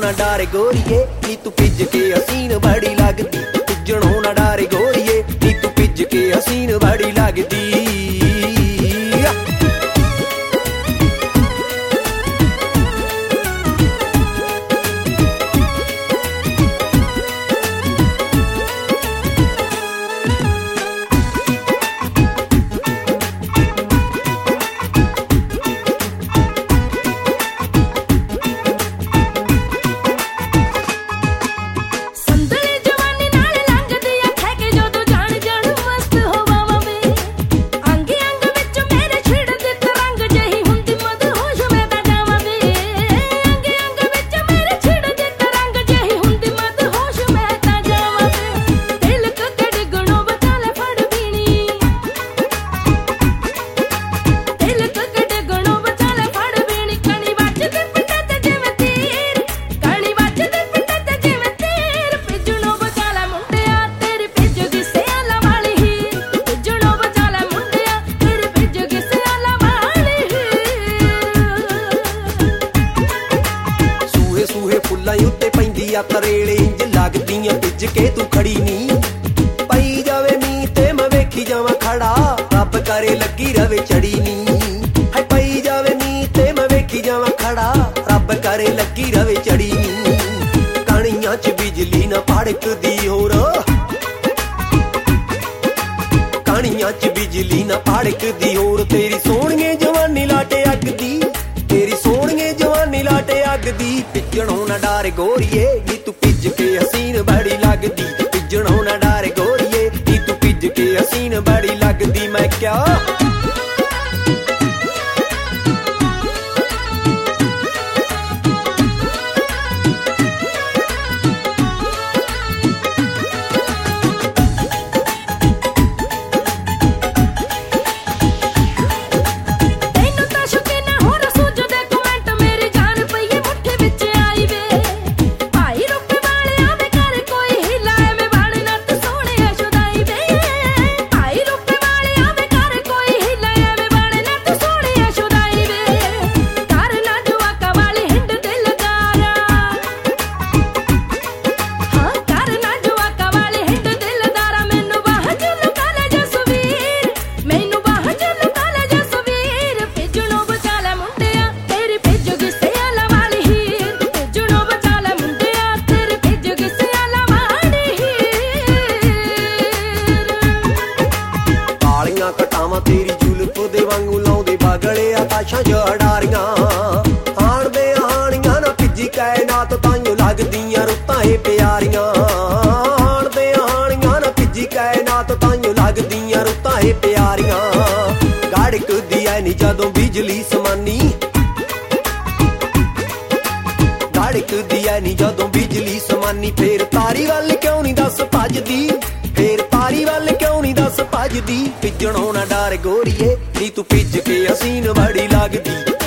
ना डर गोरीए नी तू पिज के हसीन बड़ी लगदी, पिजणों ना डर गोरीए नी तू पिज के हसीन बड़ी लगदी। तरेले इंज लगदियां पिज के तू खड़ी नी, पई जावे मीं ते मैं वेखी जावां खड़ा, रब करे लगी रवे चढ़ी नी। है पई जावे मीं ते मैं वेखी जावां खड़ा, रब करे लगी रवे चढ़ी नी। कणियां च बिजली ना भड़कदी होर, कणियां च बिजली ना भड़कदी होर, तेरी सोहणिए जवानी लाटे अगदी, तेरी सोहणिए जवानी लाटे अगदी। पिजणों ना डर गोरीए नी तू पिज के हसीन बड़ी लगदी, पिजणों ना डर गोरीए नी तू पिज के हसीन बड़ी लगदी। मैं क्या तेरी जुल्फ दे वांगू लाउंदे बागले आकाशां च अडारियां, हाणदे हाणियां ना पिजी कायनात ताइयों लगदियां रुत्तां ए प्यारियां, हाणदे हाणियां ना पिजी कायनात ताइयों लगदियां रुत्तां ए प्यारियां। गड़कदी ऐ नी जदों बिजली समानी, गड़कदी ऐ नी जदों बिजली समानी, फेर तारी वल क्यों नी दस भजदी, फेर तारी वल क्यों नी दस भजदी। पिजणों ना डर गोरीए नी तू पिज के हसीन बड़ी लगदी।